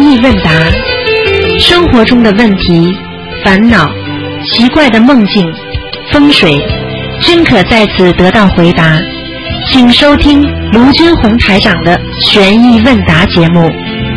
意问答，生活中的问题、烦恼、奇怪的梦境、风水，均可在此得到回答。请收听卢军红台长的悬疑问答节目。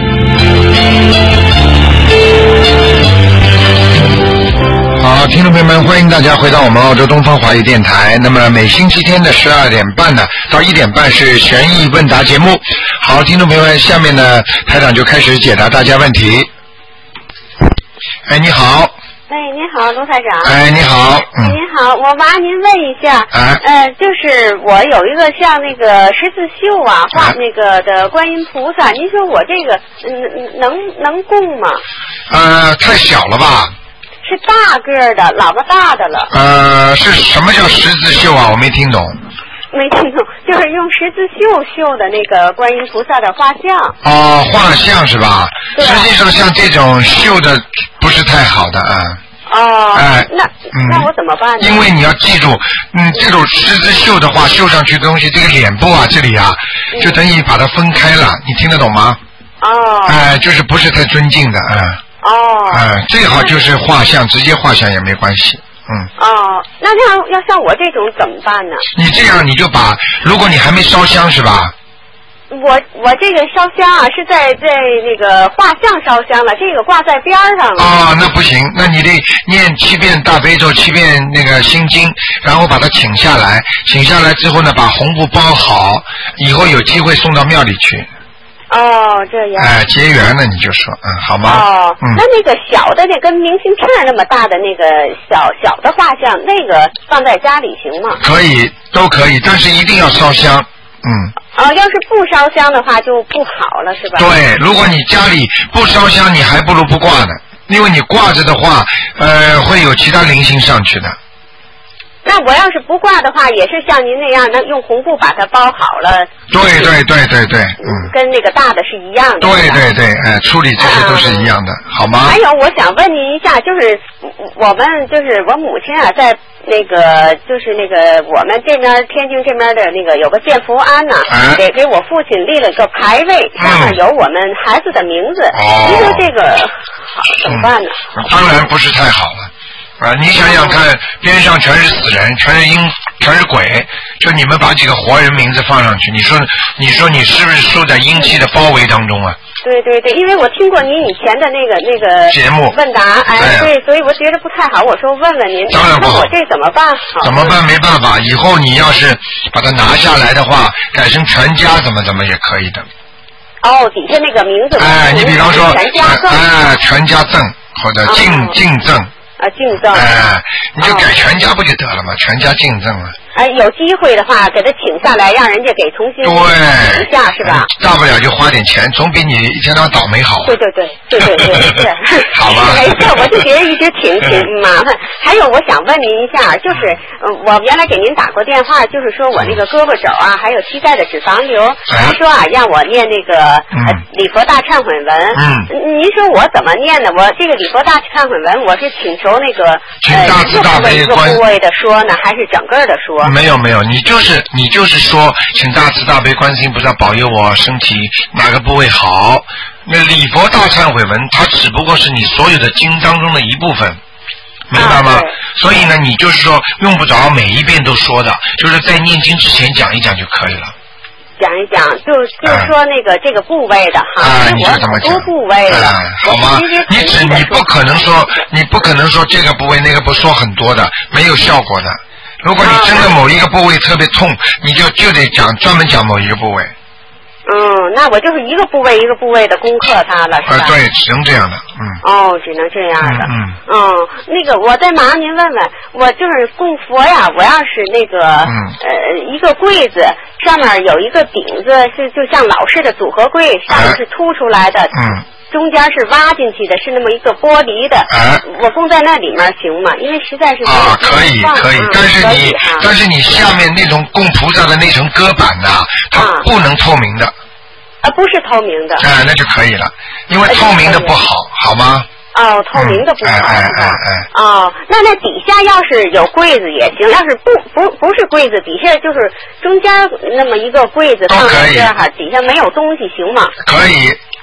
好，听众朋友们，欢迎大家回到我们澳洲东方华语电台。那么每星期天的12点半呢到1点半是悬疑问答节目。好，听众朋友们，下面呢台长就开始解答大家问题。哎，你好。 哎，你好，卢台长。 哎，你好。 你好，我麻烦您问一下，就是我有一个像那个十字绣啊，画那个的观音菩萨，您说我这个能供吗？ 太小了吧？ 是大个的，老么大的了。 是什么叫十字绣啊？我没听懂。 没听懂，就是用十字绣的那个观音菩萨的画像。 哦，画像是吧？ 对。 实际上像这种绣的不是太好的啊。 哦。那我怎么办呢？ 因为你要记住，这种十字绣的话，绣上去的东西，这个脸部啊，这里啊，就等于把它分开了，你听得懂吗？ 哦。 就是不是太尊敬的啊。 哦。 最好就是画像，直接画像也没关系。 那要像我这种怎么办呢？ 你这样你就把，如果你还没烧香是吧？ 我这个烧香啊是在那个画像烧香了，这个挂在边上了。 那不行，那你得念7遍大悲咒，7遍那个心经，然后把它请下来，请下来之后呢，把红布包好，以后有机会送到庙里去。 这样。 结缘了你就说，好吗？ 那个小的那跟明信片那么大的那个小的画像，那个放在家里行吗？ 可以，都可以，但是一定要烧香。 要是不烧香的话就不好了，是吧？ 对，如果你家里不烧香，你还不如不挂呢，因为你挂着的话，会有其他灵性上去的。 那我要是不挂的话，也是像您那样，用红布把它包好了。 对。 跟那个大的是一样的。 对，处理这些都是一样的，好吗？ 还有，我想问您一下，就是我母亲啊，在那个就是那个我们这边天津这边的那个有个建福庵呢，给我父亲立了个牌位，上面有我们孩子的名字。您说这个好怎么办呢？ 当然不是太好了。你想想看，边上全是死人，全是阴，全是鬼，就你们把几个活人名字放上去，你说你是不是受在阴气的包围当中啊？ 对，因为我听过您以前的那个节目问答，对，所以我觉得不太好，我说问问您。 当然不好。 那我这怎么办好？ 怎么办？没办法，以后你要是把它拿下来的话，改成全家怎么也可以的。 底下那个名字。 你比方说全家赠或者敬赠。 敬赠。 你就改全家不就得了吗？全家敬赠了。 有机会的话，给他请下来，让人家给重新请一下，是吧？ 大不了就花点钱，总比你一天到晚倒霉好。 对， 好吧。 没事，我就觉得一直挺麻烦。还有，我想问您一下，就是我原来给您打过电话，就是说我那个胳膊肘啊，还有膝盖的脂肪瘤，您说让我念那个礼佛大忏悔文。您说我怎么念呢？我这个礼佛大忏悔文，我是请求那个一个部位的说呢，还是整个的说？ 没有，你就是说，请大慈大悲观世音菩萨保佑我身体哪个部位好。那礼佛大忏悔文，它只不过是你所有的经当中的一部分，明白吗？所以呢，你就是说用不着每一遍都说的，就是在念经之前讲一讲就可以了。 讲一讲，就是说那个这个部位的哈， 你就这么讲， 多部位的， 好吗？你不可能说这个部位那个不说很多的，没有效果的。如果你真的某一个部位特别痛，你就得专门讲某一个部位。 那我就是一个部位一个部位的攻克它了，是吧？ 对，只能这样的。 只能这样的。那个我再麻烦您问问，我就是供佛呀，我要是那个一个柜子上面有一个顶子，就像老式的组合柜，上面是凸出来的。中间是挖进去的，是那么一个玻璃的。我供在那里面行吗？因为实在是可以，但是你下面那种供菩萨的那层搁板呐，它不能透明的。 不是透明的。 那就可以了，因为透明的不好，好吗？ 透明的不好。那底下要是有柜子也行，要是不是柜子，底下就是中间那么一个柜子放在这儿，底下没有东西行吗？ 可以。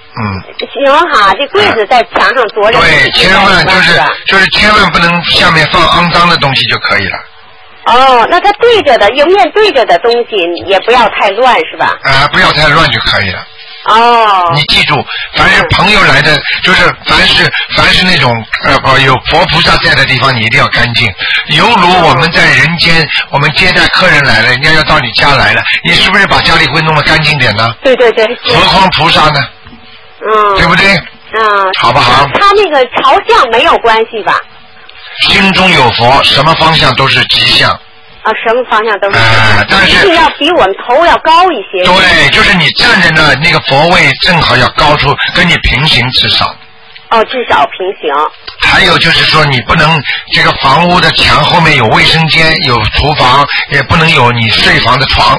行哈，这柜子在墙上左着。 对，千万就是千万不能下面放肮脏的东西就可以了。 哦，那它对着的迎面对着的东西也不要太乱是吧？ 不要太乱就可以了。 哦。 你记住，凡是朋友来的，就是凡是那种有佛菩萨在的地方，你一定要干净。犹如我们在人间，我们接待客人来了，人家要到你家来了，你是不是把家里会弄得干净点呢？ 对对对。 何况菩萨呢？对不对？好不好？ 他那个朝向没有关系吧？ 心中有佛，什么方向都是吉祥。 什么方向都是。 但是一定要比我们头要高一些。 对，就是你站着呢，那个佛位正好要高出，跟你平行至少。 至少平行。 还有就是说，你不能这个房屋的墙后面有卫生间、有厨房，也不能有你睡房的床。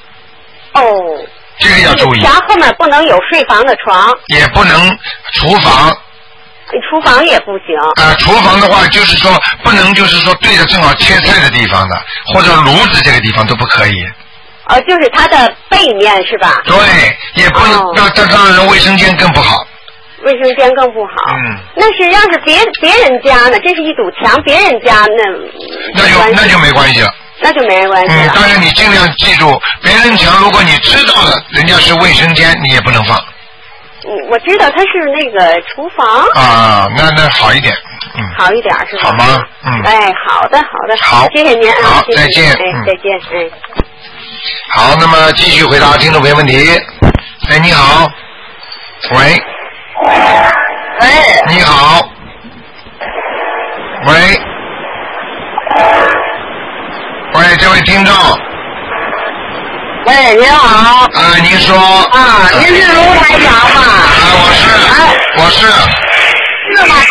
这个要注意。 墙后面不能有睡房的床。 也不能厨房。 厨房也不行。 厨房的话，就是说不能，就是说对着正好切菜的地方的，或者炉子这个地方都不可以。 就是它的背面是吧？ 对，也不能。那当然，卫生间更不好。 卫生间更不好。那是要是别人家呢？这是一堵墙，别人家那就没关系了。 那就没关系了。 但是你尽量记住，别人墙如果你知道了人家是卫生间，你也不能放。 我知道它是那个厨房。 那好一点。 好一点是吧？ 好吗？ 好的。 好， 谢谢您啊。 好，再见。 再见。 好，那么继续回答听众朋友问题。你好。喂。你好。喂，这位听众。 喂，您好。 您说。 您是卢台长吗？ 我是。 是吗？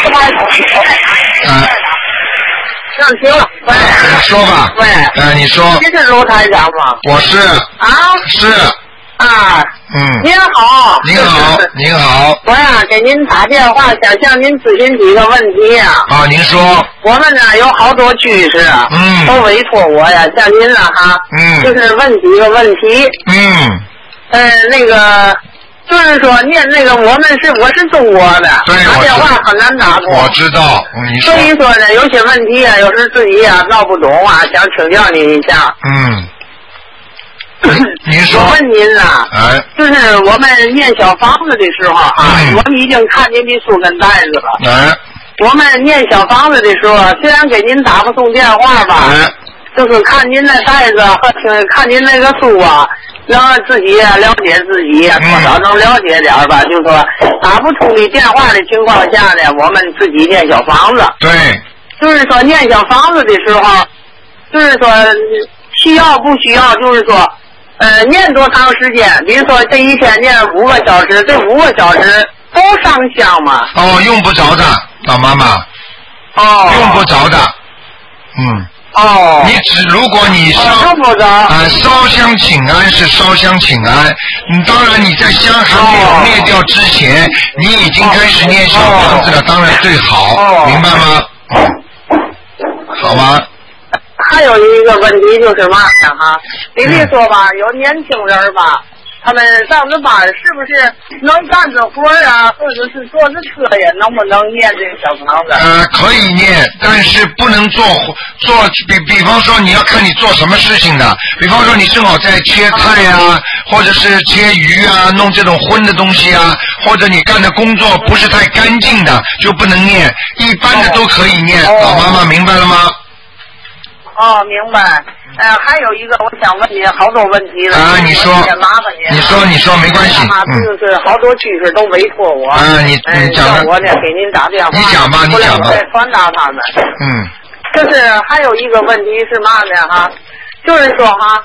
行了。 说吧。你说。 您是卢台长吗？ 我是。是。 您好。 您好。 我呀给您打电话，想向您咨询几个问题呀。 您说。 我们呢有好多居士都委托我呀，向您了哈。就是问几个问题。那个就是说念那个我是中国的，打电话很难打通。 我知道。 所以说呢，有些问题啊，有时自己啊闹不懂啊，想请教您一下。 您说。 我问您啊，就是我们念小房子的时候我们已经看您的书跟袋子了。我们念小房子的时候，虽然给您打不通电话吧，就是看您的袋子和看您那个书啊，让自己了解自己，多少能了解点吧。就是说打不通的电话的情况下呢，我们自己念小房子。 对。 就是说念小房子的时候，就是说需要不需要，就是说念多长时间？比如说这一天念5个小时，这5个小时都上香吗？ 用不着的，老妈妈。用不着的。如果你烧香请安是烧香请安，当然你在香还没有灭掉之前，你已经开始念小房子了，当然最好，明白吗？好吗？ 还有一个问题就是嘛哈，比如说吧，有年轻人吧，他们上着班是不是能干着活啊，或者是坐着车呀，能不能念这个小房子？ 可以念，但是不能做比方说你要看你做什么事情的，比方说你正好在切菜啊，或者是切鱼啊，弄这种荤的东西啊，或者你干的工作不是太干净的，就不能念，一般的都可以念。老妈妈明白了吗？ 明白。还有一个，我想问您好多问题了。 你说。 麻烦您。 你说，没关系。 就是好多居士都委托我。 你讲吧。 我呢给您打电话。 你讲吧。 再传达他们。就是还有一个问题是嘛呢哈？就是说哈。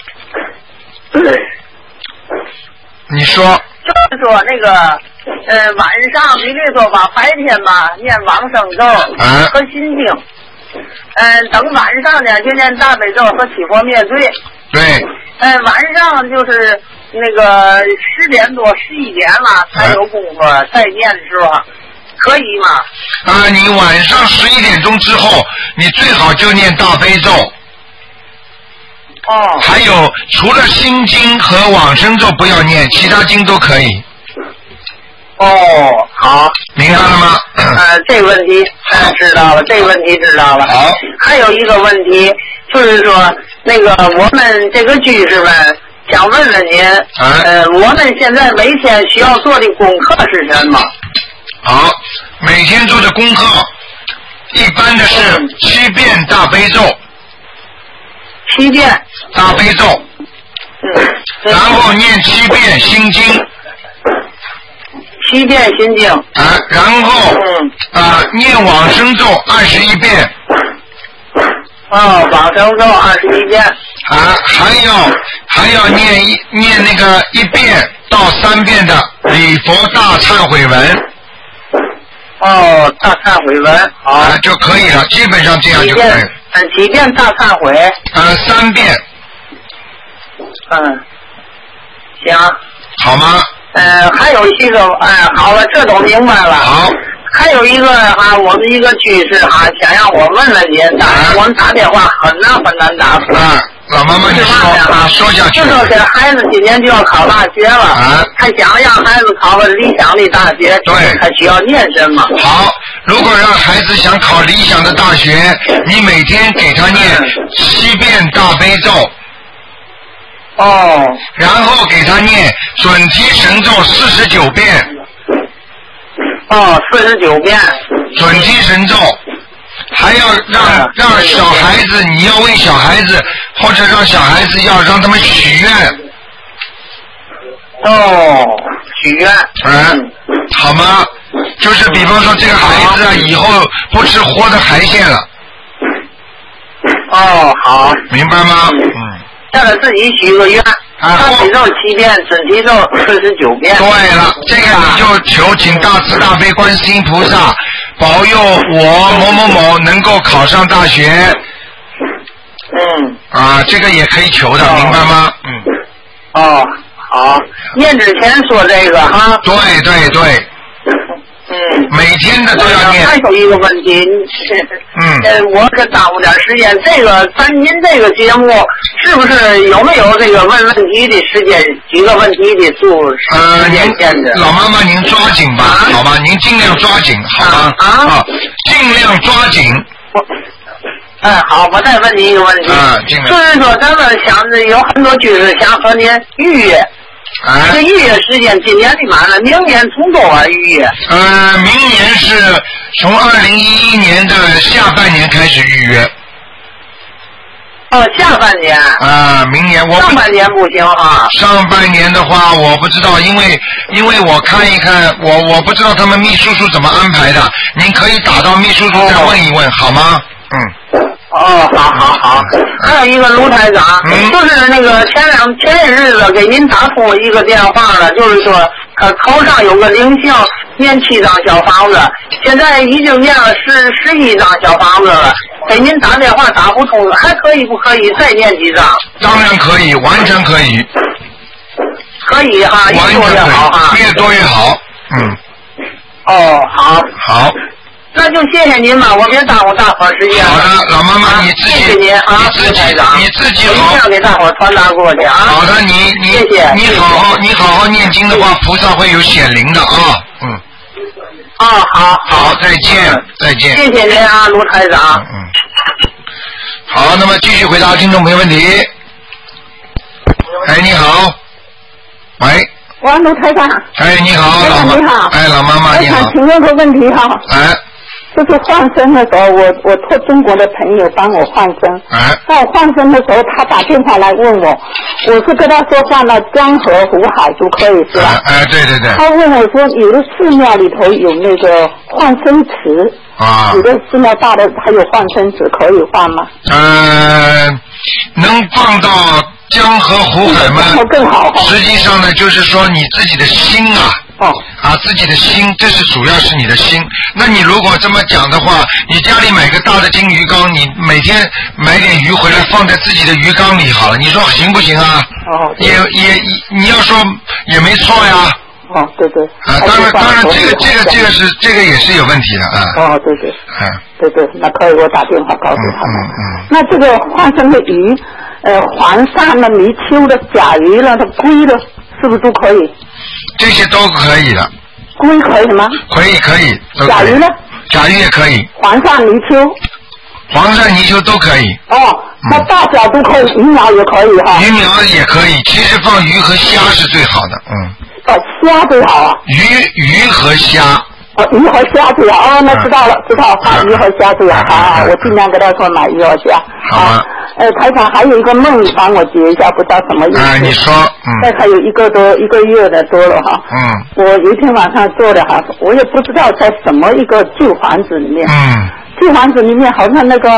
你说。 就是说那个晚上比如说吧，白天吧念往生咒和心经。等晚上呢就念大悲咒和起佛灭罪。 对。 晚上就是那个10点多11点了才有功夫再念的时候，可以吗？ 你晚上11点钟之后，你最好就念大悲咒。还有除了心经和往生咒不要念，其他经都可以。 哦，好， 明白了吗？ 这个问题知道了，这个问题知道了。 好， 还有一个问题就是说，那个我们这个居士们想问问您，我们现在每天需要做的功课是什么？ 好，每天做的功课，一般的是7遍大悲咒，7 遍大悲咒，然后念7遍心经。 7遍心经然后念往生咒21遍。 往生咒21遍。 还要念那个1遍到3遍的礼佛大忏悔文。 大忏悔文好就可以了，基本上这样就可以了。 几遍大忏悔 ？3遍。 行。 好吗？ 还有一个好了，这都明白了。 好。 还有一个我们一个居士想让我问问您，但是我们打电话很难打通。 老妈妈，你说下去。 就说这孩子今年就要考大学了，他想让孩子考个理想的大学， 对， 他需要念什么？ 好，如果让孩子想考理想的大学，你每天给他念7遍大悲咒。然后给他念准提神咒49遍。 49遍。 准提神咒，还要让小孩子，你要为小孩子，或者让小孩子要让他们许愿。 许愿。 好吗？就是比方说这个孩子以后不吃活的海鲜了。 好。 明白吗？ 让他自己许个愿，大悲咒7遍，准提咒49遍。 对了，这个你就求请大慈大悲观世音菩萨保佑我某某某能够考上大学。这个也可以求的，明白吗？ 好，念之前说这个对。每天的都要念。 还有一个问题，我可耽误点时间。这个您这个节目是不是有没有这个问问题的时间？几个问题的时间限制？ 老妈妈，您抓紧吧，好吧？您尽量抓紧，好吗？尽量抓紧。 好，我再问您一个问题。就是说，咱们有很多居士想和您预约。这个预约时间今年的满了，明年从多少预约？ 明年是从2011年的下半年开始预约。 下半年。 明年上半年不行上半年的话，我不知道，因为我看一看，我不知道他们秘书处怎么安排的。您可以打到秘书处再问一问，好吗？ 好。还有一个卢台长，就是那个前些日子给您打通了一个电话了，就是说头上有个灵性，念7张小房子，现在已经念了11张小房子了，给您打电话打不通了，还可以不可以再念几张？ 当然可以，完全可以。 可以越多越好越多越好。好。 那就谢谢您吧，我别耽误大伙时间了。 好的，老妈妈，你自己， 谢谢您你自己好， 一定要给大伙传达过去好的， 谢谢。 你好好念经的话，菩萨会有显灵的好，再见。 谢谢您卢台长。 好，那么继续回答听众朋友问题。你好，喂。 卢台长。 你好，老妈。 你好。 老妈妈你好。 我想请问个问题就是换生的时候，我托中国的朋友帮我换生。在我换生的时候，他打电话来问我是跟他说换了江河湖海就可以是吧？ 对。 他问我说，有的寺庙里头有那个换生池，有的寺庙大的还有换生池，可以换吗？ 能放到江河湖海吗？ 更好。 实际上呢，就是说你自己的心自己的心，这是主要是你的心。那你如果这么讲的话，你家里买个大的金鱼缸，你每天买点鱼回来放在自己的鱼缸里好了，你说行不行啊？你要说也没错呀。 对。 当然这个也是有问题的对。对，那可以我打电话告诉他们。那这个换生的鱼，黄鳝了、泥鳅的、甲鱼了、它龟的，是不是都可以？ 这些都可以的。 龟可以吗？ 可以。 甲鱼呢？ 甲鱼也可以。 黄鳝、泥鳅。 黄鳝、泥鳅都可以。 哦，那大小都可以，鱼苗也可以哈。 鱼苗也可以，其实放鱼和虾是最好的， 虾最好啊。 鱼和虾。 鱼和虾最好哦，那知道了，放鱼和虾最好啊！我尽量跟他说买鱼和虾。 好吗？ 台长还有一个梦，你帮我解一下，不知道什么意思。 你说。 大概有一个月的多了哈。我有一天晚上做的哈，我也不知道在什么一个旧房子里面。旧房子里面好像那个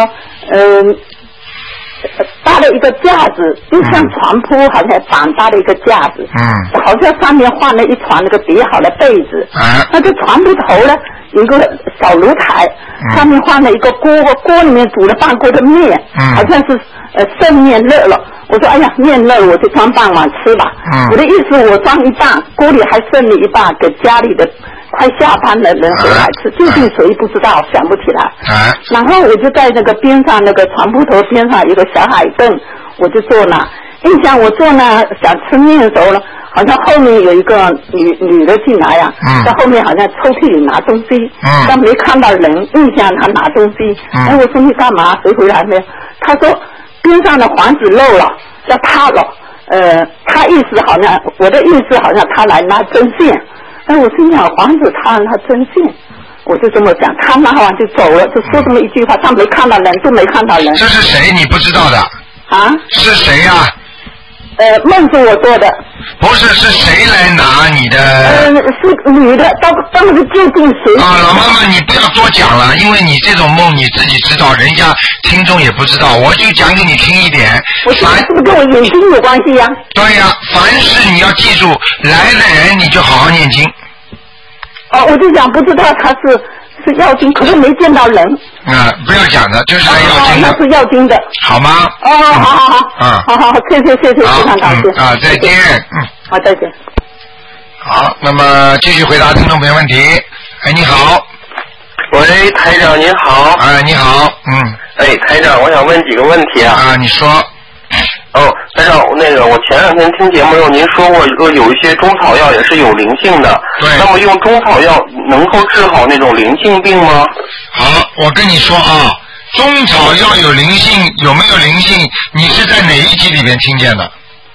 搭了一个架子，就像床铺，好像反搭了一个架子。好像上面换了一床那个叠好的被子。那个床铺头呢，有一个小炉台，上面放了一个锅里面煮了半锅的面，好像是剩面热了。我说哎呀，面热了，我就装半碗吃吧。我的意思，我装一半，锅里还剩了一半，给家里的快下班的人回来吃，究竟谁不知道，想不起来。然后我就在那个边上那个床铺头边上有个小矮凳，我就坐那。印象我坐那想吃面的时候呢，好像后面有一个女的进来呀，在后面好像抽屉里拿东西，但没看到人，印象她拿东西。我说你干嘛？谁回来没有？她说边上的房子漏了，要塌了。她意思好像，我的意思好像她来拿针线。我心想房子塌了，她针线。我就这么讲，她拿完就走了，就说这么一句话，她没看到人，都没看到人。 这是谁？你不知道的？是谁呀？ 梦是我做的。 不是，是谁来拿你的？ 是女的，当时究竟谁？ 老妈妈，你不要多讲了，因为你这种梦你自己知道，人家听众也不知道，我就讲给你听一点。 我是不是跟我眼睛有关系呀？ 对呀，凡是你要记住，来的人你就好好念经。 我就讲不知道他是要经，可是没见到人。 不要讲的，就是来要经的。 那是要经的。 好吗？ 好，谢谢，非常感谢。 再见。 好，再见。 好，那么继续回答听众朋友问题。你好。 喂，台长您好。 你好。 台长，我想问几个问题啊。 你说。 台长，那个我前两天听节目时候您说过，有一些中草药也是有灵性的。 对。 那么用中草药能够治好那种灵性病吗？ 好，我跟你说中草药有灵性，有没有灵性？你是在哪一集里面听见的？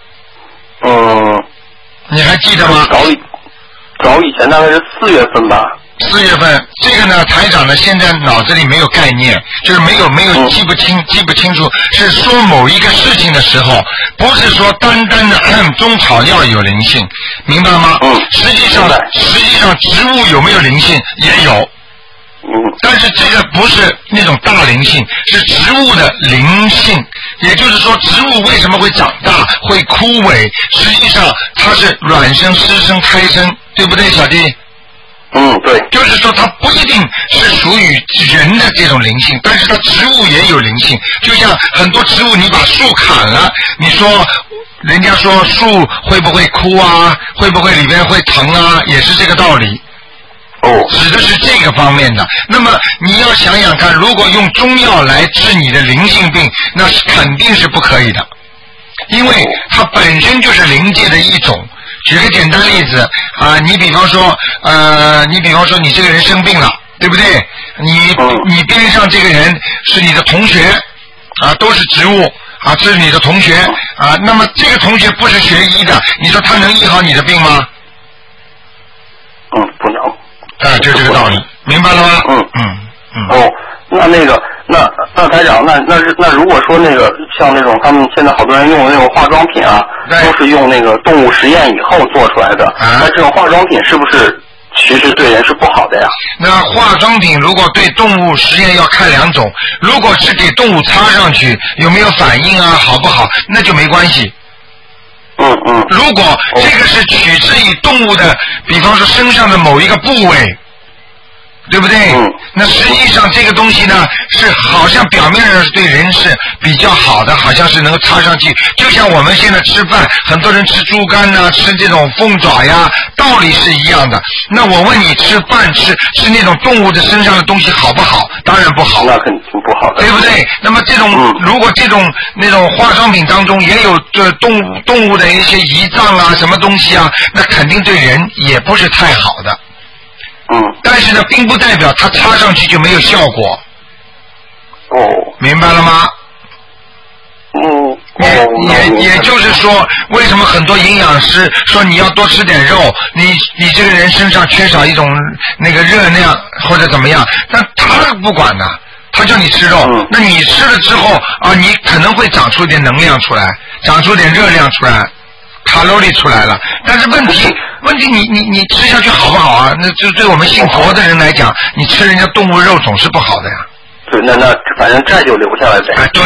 你还记得吗？ 早以前大概是4月份吧。 4月份，这个呢，台长呢现在脑子里没有概念，就是没有记不清楚，是说某一个事情的时候，不是说单单的中草药有灵性，明白吗？实际上植物有没有灵性也有。但是这个不是那种大灵性，是植物的灵性，也就是说植物为什么会长大会枯萎，实际上它是卵生湿生胎生，对不对小弟？ 对。 就是说它不一定是属于人的这种灵性，但是它植物也有灵性，就像很多植物你把树砍了，你说人家说树会不会枯啊，会不会里边会疼啊，也是这个道理。指的是这个方面的。那么你要想想看，如果用中药来治你的灵性病，那是肯定是不可以的，因为它本身就是灵界的一种。举个简单例子你比方说你这个人生病了，对不对？你边上这个人是你的同学都是植物这是你的同学那么这个同学不是学医的，你说他能医好你的病吗？ 不能。 就这个道理，明白了吗？ 那台长，那如果说那个像那种他们现在好多人用的那种化妆品都是用那个动物实验以后做出来的，那这种化妆品是不是其实对人是不好的呀？ 那化妆品如果对动物实验要看2种，如果是给动物擦上去有没有反应好不好，那就没关系。如果这个是取自于动物的，比方说身上的某一个部位，对不对？那实际上这个东西呢，是好像表面上是对人是比较好的，好像是能够插上去。就像我们现在吃饭，很多人吃猪肝吃这种凤爪呀，道理是一样的。那我问你，吃饭吃那种动物的身上的东西好不好？当然不好。 那肯定不好的， 对不对？那么这种如果那种化妆品当中也有动物的一些胰脏什么东西那肯定对人也不是太好的。 但是呢，并不代表它擦上去就没有效果。明白了吗？也就是说，为什么很多营养师说你要多吃点肉，你这个人身上缺少一种那个热量或者怎么样，但他不管的，他叫你吃肉，那你吃了之后啊，你可能会长出一点能量出来，长出点热量出来，卡路里出来了，但是问题你吃下去好不好啊？那就对我们信佛的人来讲，你吃人家动物肉总是不好的呀。 对，那反正债就留下来呗。 对。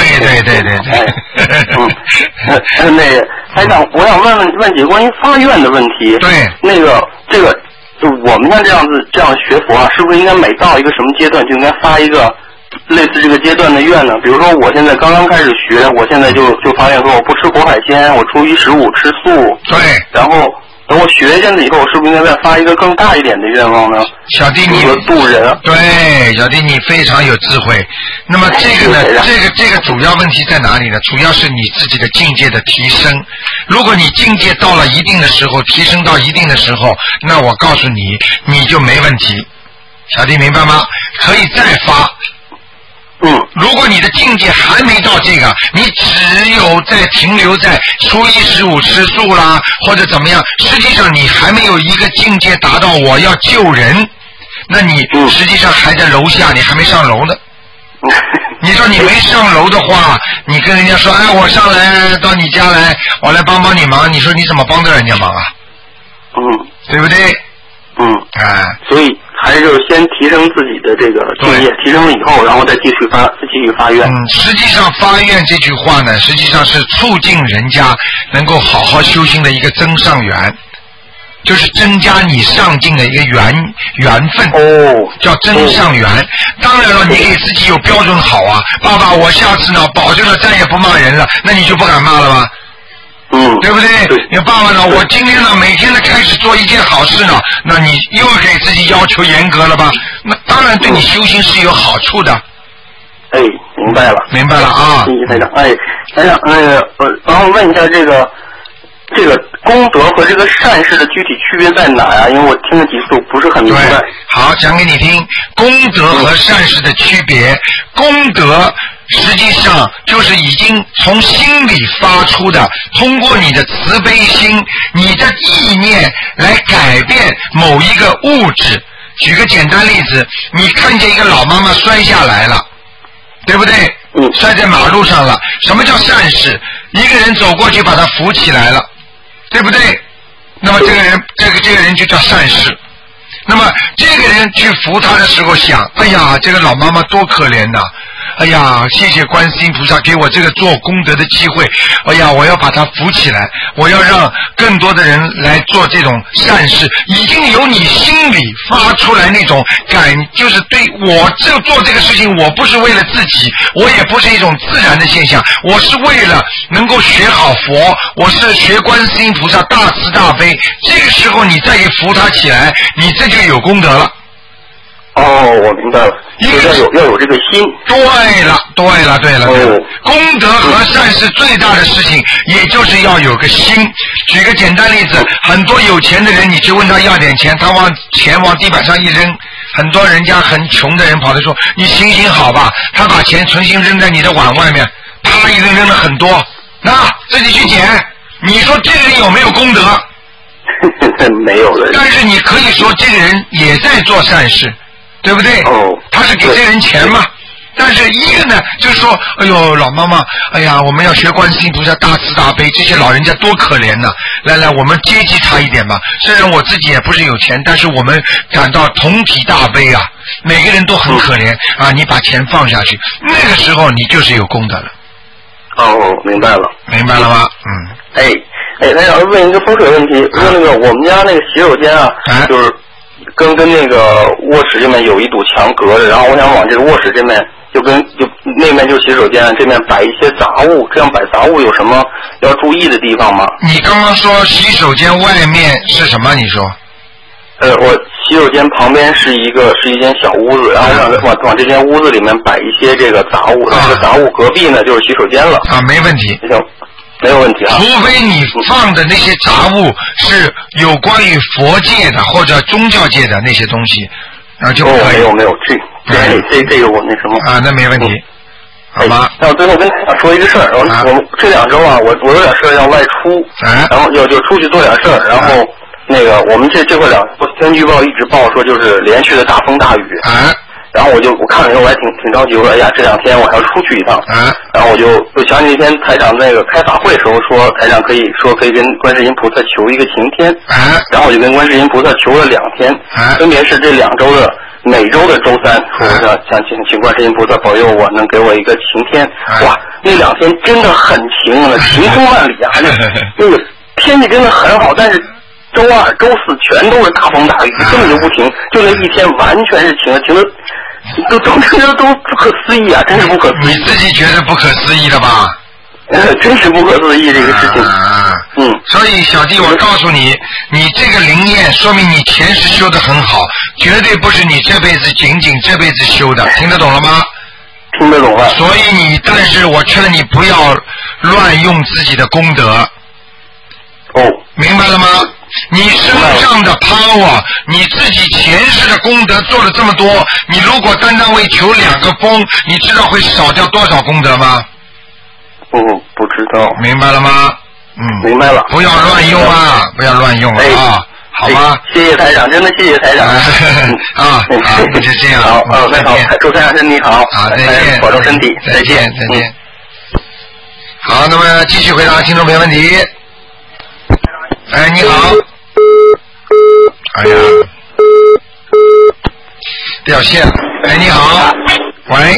那个台长，我想问几个关于发愿的问题。 对。 这个，就我们像这样学佛啊，是不是应该每到一个什么阶段就应该发一个类似这个阶段的愿呢？比如说我现在刚刚开始学，我现在就发愿说我不吃活海鲜，我初一十五吃素。 对。 然后等我学见了以后，是不是应该再发一个更大一点的愿望呢？ 小弟你渡人。 对，小弟你非常有智慧。那么这个呢，这个主要问题在哪里呢？主要是你自己的境界的提升。如果你境界到了一定的时候，提升到一定的时候，那我告诉你，你就没问题。小弟明白吗？可以再发。如果你的境界还没到这个，你只有在停留在初一十五吃素啦，或者怎么样，实际上你还没有一个境界达到我要救人，那你实际上还在楼下，你还没上楼呢。你说你没上楼的话，你跟人家说，哎，我上来到你家来，我来帮你忙，你说你怎么帮得人家忙啊？对不对？ 所以还是就是先提升自己的这个境界，提升了以后，然后再继续发愿。 实际上发愿这句话呢，实际上是促进人家能够好好修行的一个增上缘，就是增加你上进的一个缘分。叫增上缘。当然了，你给自己有标准好啊，爸爸，我下次呢保证了再也不骂人了，那你就不敢骂了吗？对不对？你爸爸呢？我今天呢，每天呢开始做一件好事呢，那你又给自己要求严格了吧？那当然对你修行是有好处的。 明白了。 明白了啊。 台长，台长，然后问一下这个功德和这个善事的具体区别在哪呀？因为我听了几次不是很明白。 好，讲给你听，功德和善事的区别。功德实际上就是已经从心里发出的，通过你的慈悲心，你的意念来改变某一个物质。举个简单例子，你看见一个老妈妈摔下来了，对不对？摔在马路上了。什么叫善事？一个人走过去把她扶起来了，对不对？那么这个人就叫善事。那么这个人去扶她的时候想，哎呀，这个老妈妈多可怜呐！哎呀，谢谢观世音菩萨给我这个做功德的机会。哎呀，我要把它扶起来，我要让更多的人来做这种善事。已经由你心里发出来那种就是对我做这个事情，我不是为了自己，我也不是一种自然的现象，我是为了能够学好佛，我是学观世音菩萨大慈大悲。这个时候你再给扶他起来，你这就有功德了。 我明白了，要有这个心。 对了。功德和善是最大的事情，也就是要有个心。举个简单例子，很多有钱的人，你去问他要点钱，他钱往地板上一扔，很多人家很穷的人跑来说，你行好吧，他把钱存心扔在你的碗外面，啪一扔了很多，那自己去捡。你说这个人有没有功德？ 没有的。 但是你可以说这个人也在做善事，对不对？他是给这人钱嘛。但是一个呢，就是说，哎呦，老妈妈，哎呀，我们要学观世音菩萨大慈大悲，这些老人家多可怜呐！来，我们接济他一点吧。虽然我自己也不是有钱，但是我们感到同体大悲啊，每个人都很可怜啊！你把钱放下去，那个时候你就是有功德了。 明白了。 明白了吗？ 他想问一个风水问题，说那个我们家那个洗手间啊，就是跟那个卧室这边有一堵墙隔着，然后我想往这个卧室这边就那面就是洗手间，这面摆一些杂物，这样摆杂物有什么要注意的地方吗？ 你刚刚说洗手间外面是什么？你说？ 我洗手间旁边是一间小屋子，然后往这间屋子里面摆一些这个杂物，这个杂物隔壁呢就是洗手间了。 没问题。 没有问题啊。 除非你放的那些杂物是有关于佛界的或者宗教界的那些东西，然后就不可以。 没有，这个我那什么啊，那没问题。好吗？ 那我最后跟大家说一个事儿，我这2周啊，我有点事要外出，然后就出去做点事儿，然后那个我们这会2周天气预报一直报说就是连续的大风大雨，然后我看了以后我还挺着急，我说哎呀这2天我还要出去一趟，然后我就想起那天台长那个开法会的时候说台长可以跟观世音菩萨求一个晴天，然后我就跟观世音菩萨求了2天，分别是这2周的。每周的周3，说想请观世音菩萨保佑我能给我一个晴天。哇，那2天真的很晴了，晴空万里啊！那个天气真的很好，但是周2、周4全都是大风大雨，根本就不停，就那1天完全是晴的，都不可思议啊！真是不可思议。 你自己觉得不可思议的吧？ 真是不可思议这个事情。 所以小弟，我告诉你，你这个灵验说明你前世修得很好，绝对不是你这辈子仅这辈子修的，听得懂了吗？ 听得懂了。 所以但是我劝你不要乱用自己的功德。明白了吗？你身上的 power， 你自己前世的功德做了这么多，你如果单单为求2个风，你知道会少掉多少功德吗？ 不知道。 明白了吗？ 明白了。 不要乱用啊！不要乱用啊！好吧。 谢谢台长，真的谢谢台长。 那就这样。 好，那好，祝台长身体好。 好，再见。 保重身体。 再见。好，那么继续回答听众朋友问题。哎，你好。哎呀，掉线了。哎，你好。喂。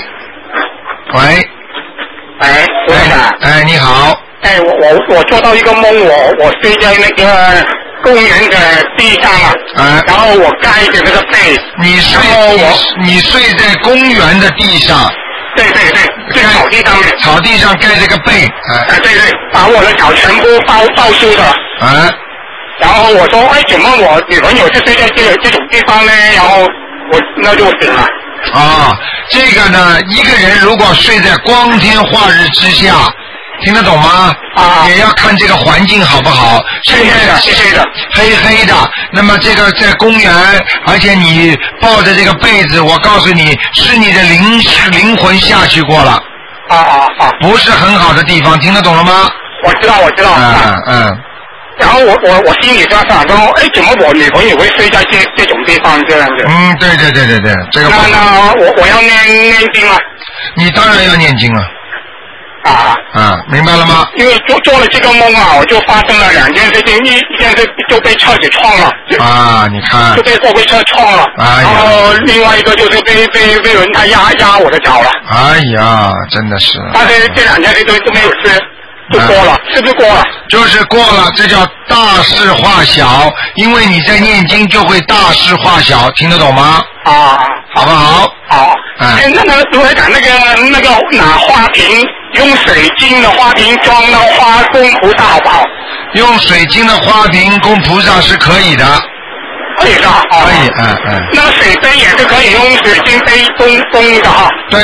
哎，你好。 哎，我做到一个梦，我睡在那个公园的地上了，然后我盖着那个被。 你睡在公园的地上。 对，在草地上面。 草地上盖这个被。 对，把我的脚全部包住的。然后我说，哎，怎么我女朋友就睡在这种地方呢？然后那就醒了。 这个呢，一个人如果睡在光天化日之下，听得懂吗？也要看这个环境好不好。现在黑黑的，那么这个在公园，而且你抱着这个被子，我告诉你，是你的灵魂下去过了。不是很好的地方，听得懂了吗？ 我知道。然后我心里想说，哎，怎么我女朋友会睡在这种地方这样子？ 对，这个。 那我要念经了。 你当然要念经了。明白了吗？ 因为做了这个梦啊，我就发生了2件事情，一件事就被车给撞了。 你看。 就被货柜车撞了。然后另外一个就是被轮胎压我的脚了。 哎呀，真的是。 但是这2件事都没有事。就过了，是不是过了？ 就是过了，这叫大事化小，因为你在念经就会大事化小，听得懂吗？好不好？ 好。那个主持讲那个拿花瓶，用水晶的花瓶装那花供菩萨好不好？ 用水晶的花瓶供菩萨是可以的。 可以的。 可以， 那个水杯也是可以用水晶杯供的哈。 对。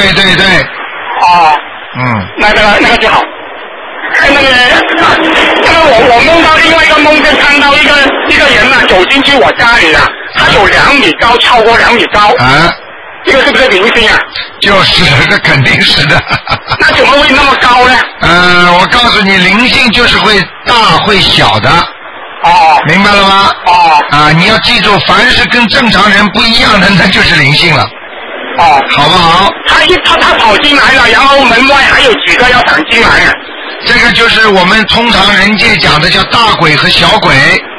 那个就好。那个我梦到另外一个梦，就看到一个人啊走进去我家里了，他有2米高，超过2米高。这个是不是灵性啊？ 就是，这肯定是的。 那怎么会那么高呢？ 我告诉你，灵性就是会大会小的。明白了吗？你要记住，凡是跟正常人不一样的，那就是灵性了。好不好？ 他跑进来了，然后门外还有几个要赶进来啊。 这个就是我们通常人界讲的叫大鬼和小鬼。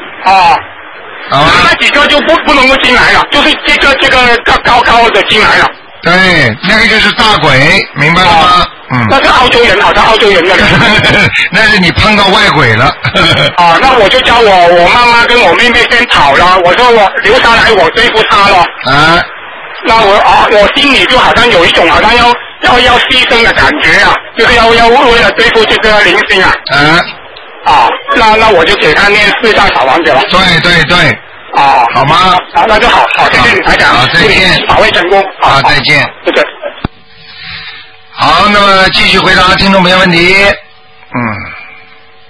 那几个就不能够进来了，就是这个高的进来了。 对，那个就是大鬼，明白了吗？ 那是澳洲人，好像澳洲人的。 那是你碰到外鬼了。 那我就叫我妈妈跟我妹妹先跑了，我说我留下来我对付他了。那我心里就好像有一种好像要牺牲的感觉啊，就是要为了对付这个灵性啊。那我就给他念4张小王子了。 对。好吗？ 那就好，谢谢你台长。 好，再见。 保卫成功。 再见。 对。 好，那么继续回答听众朋友问题。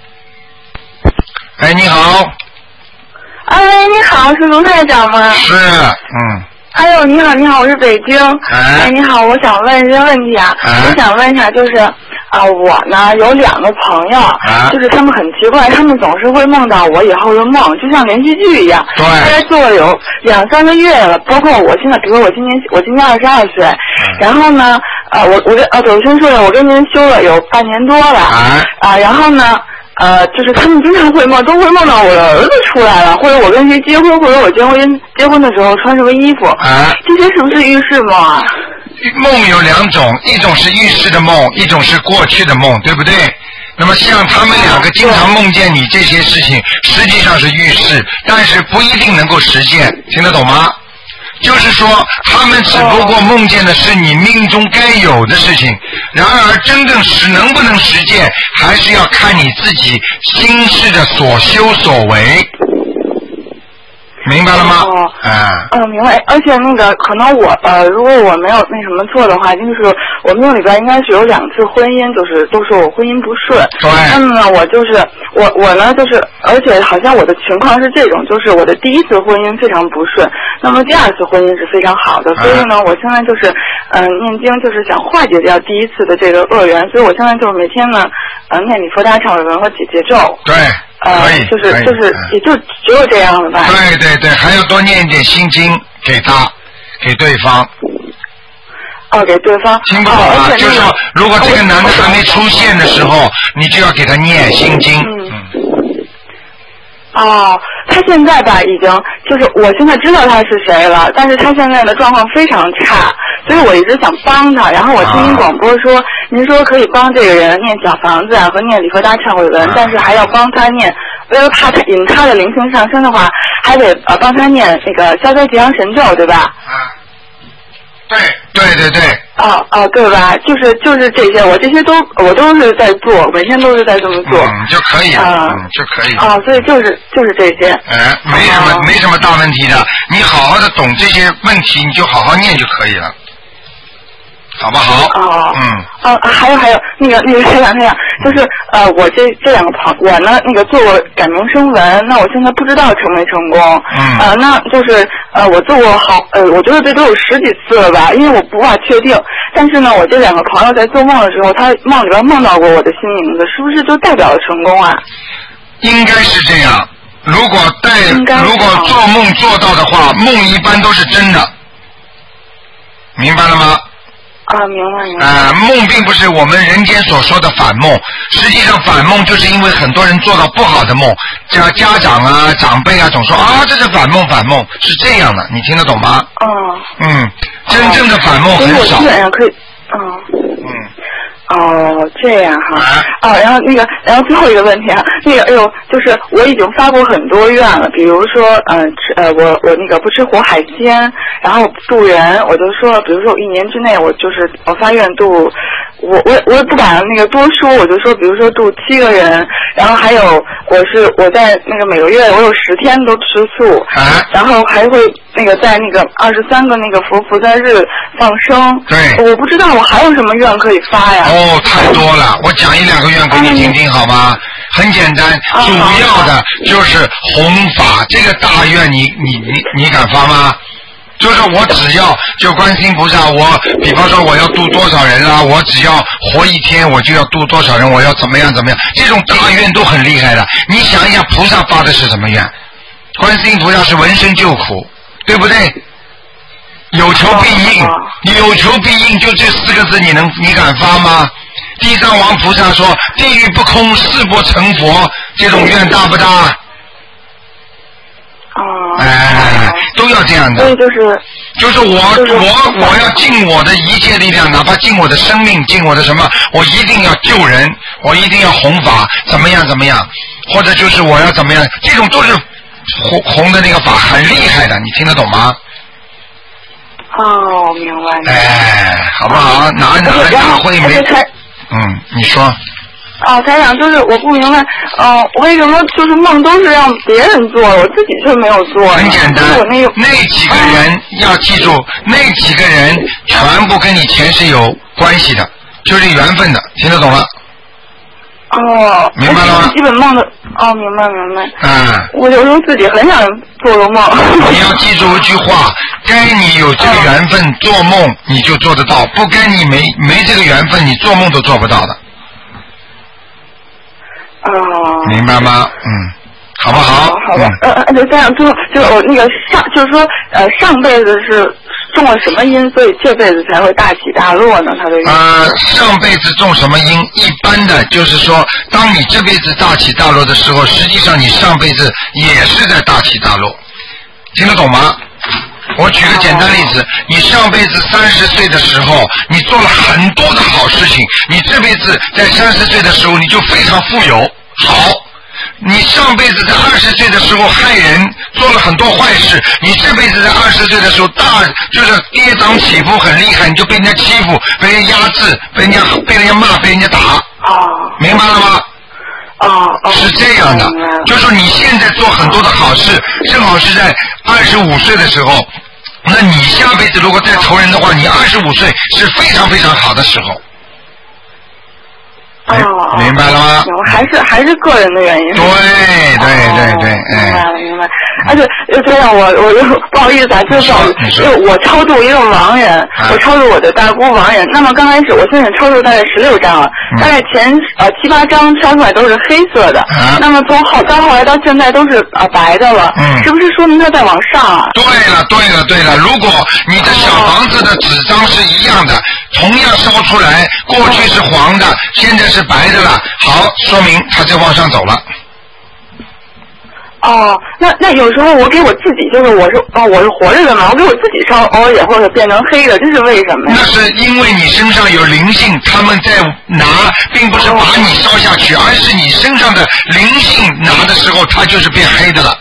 哎，你好。 哎，你好，是卢台长吗？ 是， 哎呦，你好，你好，我是北京。哎，你好，我想问一个问题啊，我想问一下，就是我呢有2个朋友，就是他们很奇怪，他们总是会梦到我以后的梦，就像连续剧一样。 对。 大概做了有2、3个月了，包括我现在，比如说我今年22岁，然后呢，我先说了，我跟您修了有半年多了，然后呢。就是他们经常会梦，都会梦到我的儿子出来了，或者我跟谁结婚，或者我结婚的时候穿什么衣服，这些是不是预示梦啊？ 梦有2种，一种是预示的梦，一种是过去的梦，对不对？那么像他们2个经常梦见你这些事情，实际上是预示，但是不一定能够实现，听得懂吗？就是说，他们只不过梦见的是你命中该有的事情，然而真正能不能实践，还是要看你自己今世的所修所为。明白了吗？ 明白。而且那个可能如果我没有那什么做的话，就是我命里边应该是有2次婚姻，就是都是我婚姻不顺。 对。 那么呢，我呢就是，而且好像我的情况是这种，就是我的第1次婚姻非常不顺，那么第2次婚姻是非常好的，所以呢，我现在就是念经，就是想化解掉第1次的这个恶缘，所以我现在就是每天呢念礼佛大忏悔文和解结咒。 对。可以， 也就只有这样了吧？ 对，还要多念一点心经给对方。 给对方。 听不懂啊？就是说，如果这个男的还没出现的时候，你就要给他念心经。 他现在吧，已经就是我现在知道他是谁了，但是他现在的状况非常差，所以我一直想帮他。然后我听您广播说，您说可以帮这个人念小房子和念礼佛大忏悔文，但是还要帮他念，为了怕他引他的灵性上升的话，还得帮他念那个消灾吉祥神咒，对吧？ 对。 对吧？就是这些，我都是在做，每天都是在这么做。 就可以了。就可以。 所以就是这些。 没什么大问题的，你好好的懂这些问题，你就好好念就可以了。好不好？ 还有那个台长，就是我这2个朋友，我呢那个做过改名声纹，那我现在不知道成没成功。那就是我做过我觉得这都有10几次了吧，因为我无法确定。但是呢，我这2个朋友在做梦的时候，他梦里边梦到过我的新名字，是不是就代表了成功啊？ 应该是这样。如果做梦做到的话，梦一般都是真的。明白了吗？ 明白。 梦并不是我们人间所说的反梦，实际上反梦就是因为很多人做到不好的梦，家长啊、长辈啊总说这是反梦，是这样的，你听得懂吗？真正的反梦很少。 基本上可以。这样哈。然后最后一个问题啊，就是我已经发过很多愿了，比如说我那个不吃活海鲜，然后渡人，我就说，比如说我1年之内我发愿渡，我也不敢那个多说，我就说，比如说渡7个人，然后还有我在那个每个月我有10天都吃素，然后还会那个在那个23个那个佛在日放生。 对。我不知道我还有什么愿可以发呀？ 太多了，我讲1、2个愿给你听听好吗？很简单，主要的就是弘法，这个大愿你敢发吗？就是我只要就观世音菩萨，我比方说我要度多少人啦，我只要活1天我就要度多少人，我要怎么样，这种大愿都很厉害的。你想一想，菩萨发的是什么愿？观世音菩萨是闻声救苦，对不对？有求必应，有求必应，就这4个字你敢发吗？地藏王菩萨说地狱不空，誓不成佛，这种愿大不大？都要这样的。 所以就是我要尽我的一切力量，哪怕尽我的生命，尽我的什么，我一定要救人，我一定要弘法，怎么样，或者就是我要怎么样，这种都是弘的那个法很厉害的，你听得懂吗？ 明白。 好不好？哪会没？你说。 台长，就是我不明白，为什么就是梦都是让别人做，我自己却没有做？ 很简单，那几个人要记住，那几个人全部跟你前世有关系的，就是缘分的，听得懂了？ 哦， 明白了吗？ 基本梦的哦，明白。我有时候自己很想做个梦。 你要记住一句话，该你有这个缘分做梦你就做得到，不该你没这个缘分你做梦都做不到的。 哦。 明白吗？好不好？ 好的。就这样，就那个就是说上辈子是种了什么因，所以这辈子才会大起大落呢？他的上辈子种什么因？一般的就是说，当你这辈子大起大落的时候，实际上你上辈子也是在大起大落，听得懂吗？我举个简单例子，你上辈子30岁的时候，你做了很多的好事情，你这辈子在30岁的时候你就非常富有。好。你上辈子在20岁的时候害人，做了很多坏事，你这辈子在20岁的时候就是跌宕起伏很厉害，你就被人家欺负，被人压制，被人家骂，被人家打。明白了吗？是这样的，就是说你现在做很多的好事，正好是在25岁的时候，那你下辈子如果再投人的话，你25岁是非常非常好的时候。明白了吗？ 还是个人的原因。 对， 明白。而且这样我就不好意思啊，就是我超度一个亡人，我超度我的大姑亡人。那么刚开始我现在超度大概16张了，大概前7、8张烧出来都是黑色的，那么从后来到现在都是白的了，是不是说明它在往上啊？ 对了，如果你的小房子的纸张是一样的，同样烧出来，过去是黄的，现在是白的了，好，说明它就往上走了。 那有时候我给我自己，就是我是活着的嘛，我给我自己烧，偶尔也会变成黑的，这是为什么呀？ 那是因为你身上有灵性，他们在拿，并不是把你烧下去，而是你身上的灵性拿的时候，它就是变黑的了。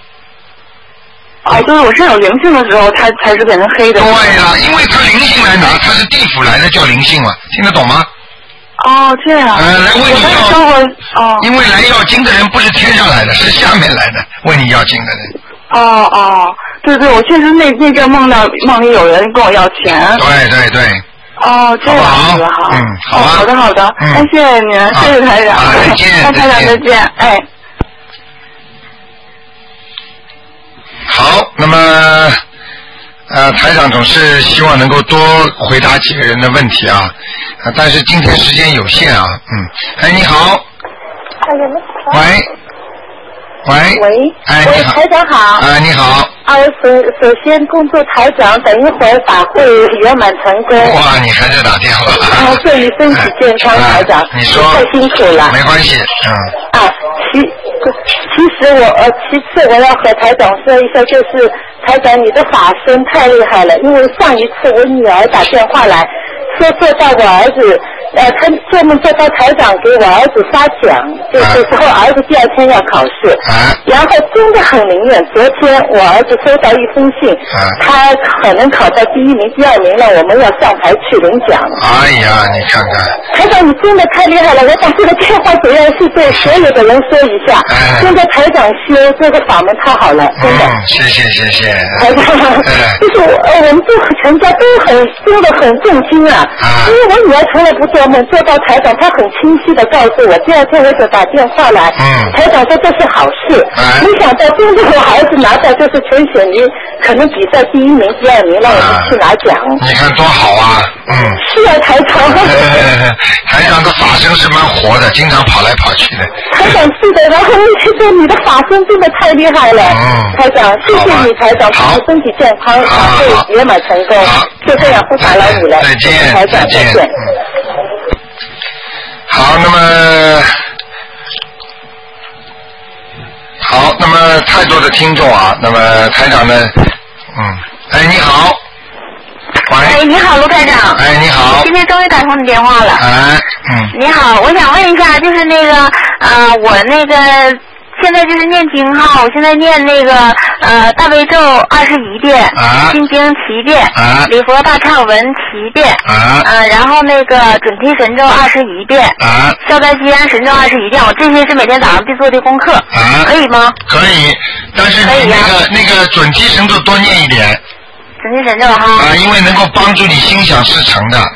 就是我身上有灵性的时候，它才是变成黑的。 对了，因为它灵性来拿，它是地府来的叫灵性嘛，听得懂吗？ 这样。 来问你因为来要经的人不是天上来的，是下面来的，问你要经的人。 对，我确实那阵梦里有人跟我要钱。 对。 这样子好。好的。谢谢您，谢谢台长。 再见。 台长再见。 好，那么台长总是希望能够多回答几个人的问题啊，但是今天时间有限啊，你好。喂，你好。 台长好。 你好。 首先恭祝台长等一会儿法会圆满成功。 哇，你还在打电话。 祝你身体健康，台长。 你说。 太辛苦了。 没关系。 其次我要和台长说一下，就是台长你的法身太厉害了，因为上一次我女儿打电话来说到我儿子，他做梦做到台长给我儿子发奖，就是时候儿子第2天要考试，然后真的很灵验。昨天我儿子收到一封信，他可能考到第1名、第2名了，我们要上台去领奖。 哎呀，你看看。 台长你真的太厉害了，我想这个电话主要是对所有的人说一下，现在台长修这个法门太好了，真的。 谢谢。 台长，就是我们全家都真的很震惊啊，因为我女儿从来不做梦，做到台长她很清晰的告诉我，第2天我就打电话来，台长说这是好事，没想到真的我儿子拿到就是全选你可能比赛第1名、第2名，让我们去拿奖。 你看多好啊！ 是啊，台长。 台长的法身是蛮活的，经常跑来跑去的。 台长是的，然后说你的法身真的太厉害了，台长，谢谢你，台长，祝你身体健康，法会圆满成功。就这样，不打扰你了， 再见， 台长，再见。 好，那么太多的听众啊，那么台长呢，你好。 你好，卢台长。 你好。 今天终于打通你电话了。你好，我想问一下，就是那个我那个现在就是念经哈，我现在念那个大悲咒21遍，心经7遍，礼佛大忏文7遍，然后那个准提神咒21遍，消灾吉安神咒21遍，我这些是每天早上必做的功课，可以吗？ 可以，但是你那个准提神咒多念一点。 准提神咒哈。 因为能够帮助你心想事成的。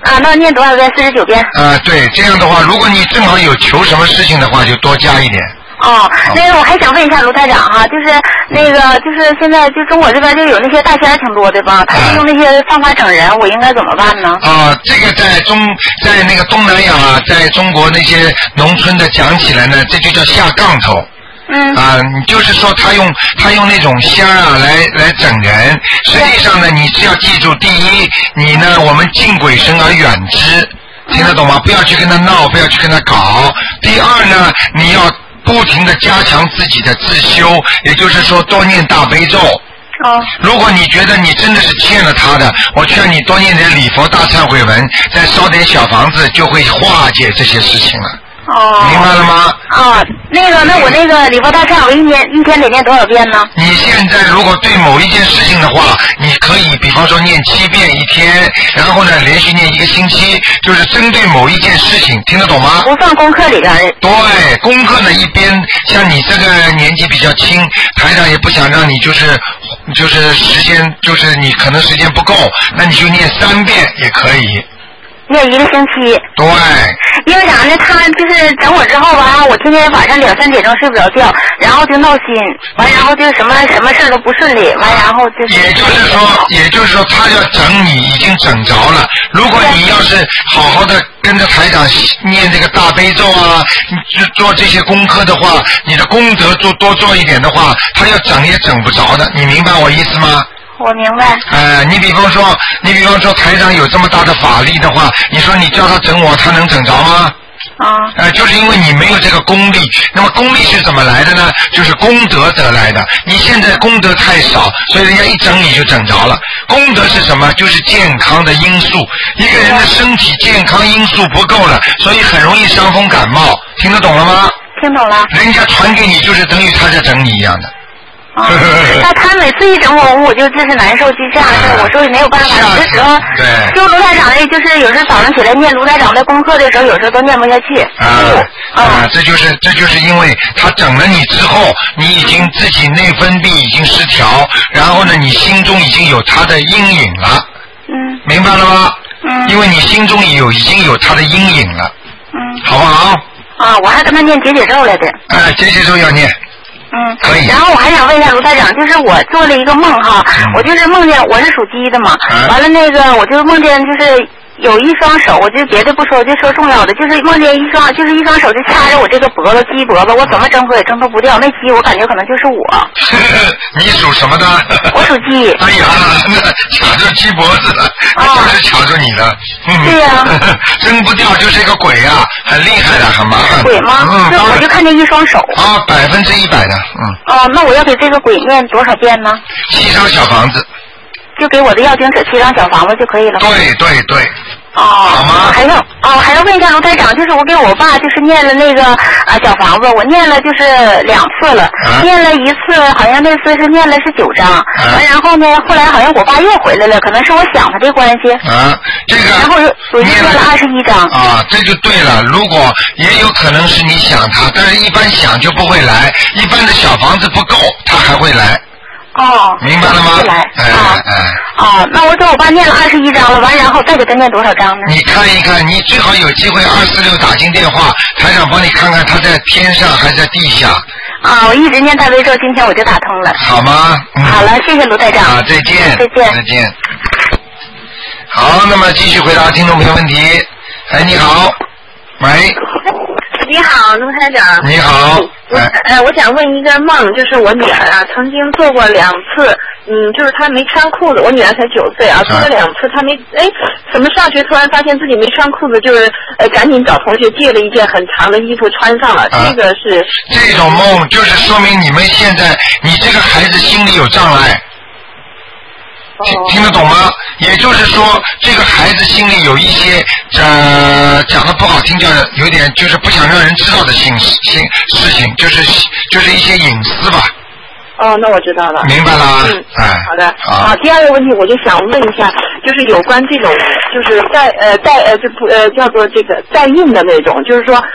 啊，那念多少遍？49遍。 对，这样的话，如果你正好有求什么事情的话，就多加一点。 哦，那个我还想问一下卢台长哈，就是那个就是现在就中国这边就有那些大仙挺多的吧，他们用那些方法整人，我应该怎么办呢？ 这个在那个东南亚，在中国那些农村的讲起来呢，这就叫下杠头。你就是说他用那种香啊来整人，实际上呢，你是要记住，第一，你呢我们敬鬼神而远之，听得懂吗？不要去跟他闹，不要去跟他搞。第二呢，你要不停的加强自己的自修，也就是说多念大悲咒。如果你觉得你真的是欠了他的，我劝你多念点礼佛大忏悔文，再烧点小房子，就会化解这些事情了。明白了吗？ 那我那个礼佛大忏悔一天得念多少遍呢？ 你现在如果对某一件事情的话，你可以比方说念7遍一天，然后呢连续念1个星期，就是针对某一件事情，听得懂吗？ 不放功课里边。 对，功课呢一边，像你这个年纪比较轻，台长也不想让你就是时间，就是你可能时间不够，那你就念3遍也可以。 念1个星期。 对。 因为啥呢？他就是整我之后吧，我天天晚上2、3点钟睡不着觉，然后就闹心，完然后就什么事都不顺利，完然后就是。 也就是说，他要整你已经整着了。如果你要是好好的跟着台长念这个大悲咒啊，做这些功课的话，你的功德多做一点的话，他要整也整不着的。你明白我意思吗？ 我明白。 你比方说台长有这么大的法力的话，你说你叫他整我，他能整着吗？就是因为你没有这个功力。那么功力是怎么来的呢？就是功德得来的。你现在功德太少，所以人家一整你就整着了。功德是什么？就是健康的因素。一个人的身体健康因素不够了，所以很容易伤风感冒。听得懂了吗？ 听懂了。 人家传给你，就是等于他在整你一样的。 那他每次一整我就是难受，就这样式。我说也没有办法，有的时候就卢台长的，就是有时候早上起来念卢台长的功课的时候，有时候都念不下去。这就是因为他整了你之后，你已经自己内分泌已经失调，然后呢，你心中已经有他的阴影了。明白了吗？因为你心中已经有他的阴影了。好不好？我还跟他念解结咒来的。 解结咒要念。可以。 然后我还想问一下卢台长，就是我做了一个梦哈，我就是梦见我是属鸡的嘛，完了那个我就梦见就是有一双手，我就别的不说，我就说重要的，就是梦见一双手就掐着我这个脖子，鸡脖子，我怎么挣脱也挣脱不掉，那鸡我感觉可能就是我。 你属什么的？ 我属鸡。 哎呀，那卡住鸡脖子了，就是卡住你了。 对呀。 挣不掉就是一个鬼啊，很厉害的，很麻烦。 鬼吗？我就看见一双手。 100%的。 那我要给这个鬼念多少遍呢 ？7张小房子。 就给我的要经者7张小房子就可以了。 对。好吗？ 还要问一下卢台长，就是我给我爸就是念了那个小房子，我念了就是2次了，念了一次好像那次是念了是9张，然后呢后来好像我爸又回来了，可能是我想他的关系。 这个。 然后我就念了21张。 这就对了。如果也有可能是你想他，但是一般想就不会来，一般的小房子不够，他还会来。明白了吗？ 那我给我爸念了21张了，完然后再给他念多少张呢？ 你看一看，你最好有机会246打进电话，台长帮你看看他在天上还在地下。 我一直念大悲咒，今天我就打通了。 好吗？ 好了，谢谢卢台长。 再见。再见。好，那么继续回答听众朋友问题。你好。喂。 你好，卢台长。 你好。 我想问一个梦，就是我女儿啊，曾经做过2次，就是她没穿裤子，我女儿才9岁啊，做了2次，她没，怎么上学突然发现自己没穿裤子，就是赶紧找同学借了一件很长的衣服穿上了，这个是。 这种梦就是说明你们现在，你这个孩子心里有障碍。听得懂吗？也就是说，这个孩子心里有一些讲的不好听，叫有点就是不想让人知道的事情，就是一些隐私吧。 那我知道了。 明白了。 好的。好，第二个问题我就想问一下，就是有关这种就是叫做这个代孕的那种，就是说，